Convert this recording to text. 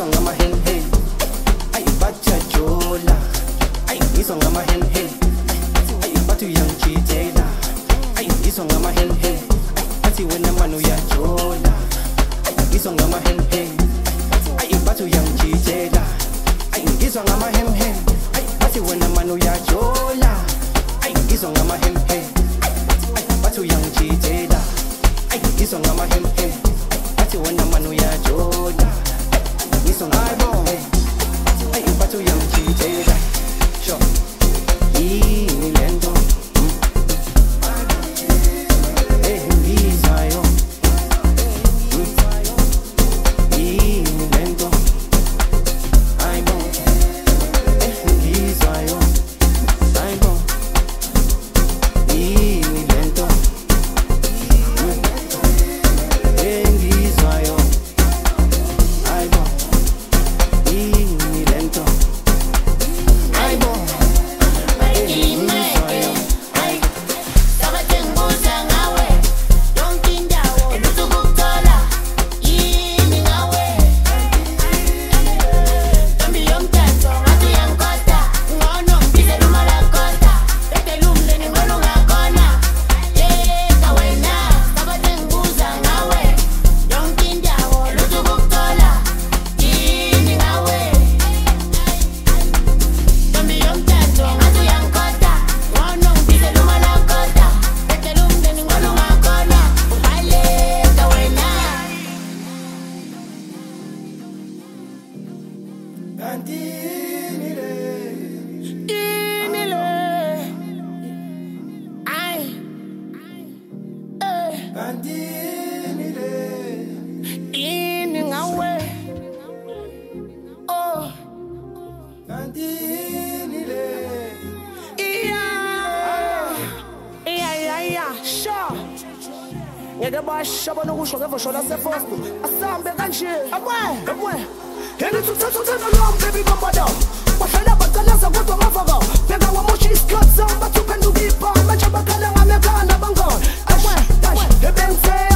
ngizwa ngama hen hen ay bajajola ay ngizwa ngama hen hen ay bathu uyangijela ay ngizwa ngama hen hen athi wena manu uyajola ay ngizwa ngama hen hen ay bathu uyangijela ay ngizwa ngama hen hen ay athi wena manu uyajola ay ngizwa ngama hen hen ay bathu uyangijela ay ngizwa ngama hen hen athi wena manu uyajola ngizwa ngama hen ay bathu uyangijela sho yini lento ngizayo yini lento aybo ngizayo aybo yini lento ngizayo aybo yini lento aybo Shabana kusho ngevoshona sefosto asambe kanje abwe yena tuthatha lo baby bambada wahlala bacalaza kodwa mafaka beka wamoshi isikhathi samba tuphenduka ipha manje bakhala ngamekana bangona abwe ebenze